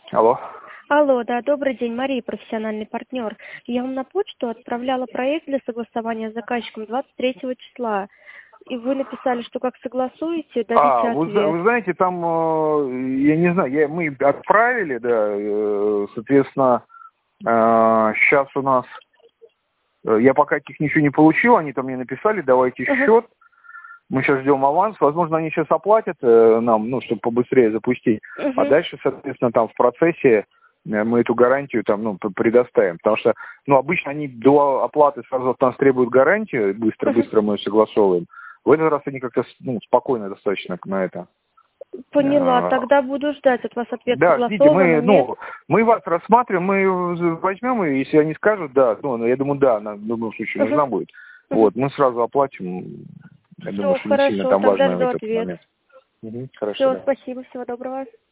Алло. Алло, да, добрый день, Мария, профессиональный партнер. Я вам на почту отправляла проект для согласования с заказчиком 23 числа. И вы написали, что как согласуете, дадите ответ. Вы знаете, там, я не знаю, мы отправили, да, соответственно, сейчас у нас, я пока от них ничего не получил, они там мне написали, давайте счет, мы сейчас ждем аванс, возможно, они сейчас оплатят нам, ну, чтобы побыстрее запустить, а дальше, соответственно, там в процессе мы эту гарантию там, ну, предоставим, потому что, ну, обычно они до оплаты сразу от нас требуют гарантию, быстро мы ее согласовываем. В этот раз они как-то, ну, спокойно достаточно на это. Поняла, тогда буду ждать от вас ответ, Да, ждите, согласовано, мы вас рассматриваем, мы возьмем, и если они скажут, да, ну, я думаю, да, она в любом случае нужна будет. Вот, мы сразу оплатим. Я думаю, Все, что не сильно хорошо, там тогда важно в жду этот ответ. момент. Хорошо, Все, да. спасибо, всего доброго.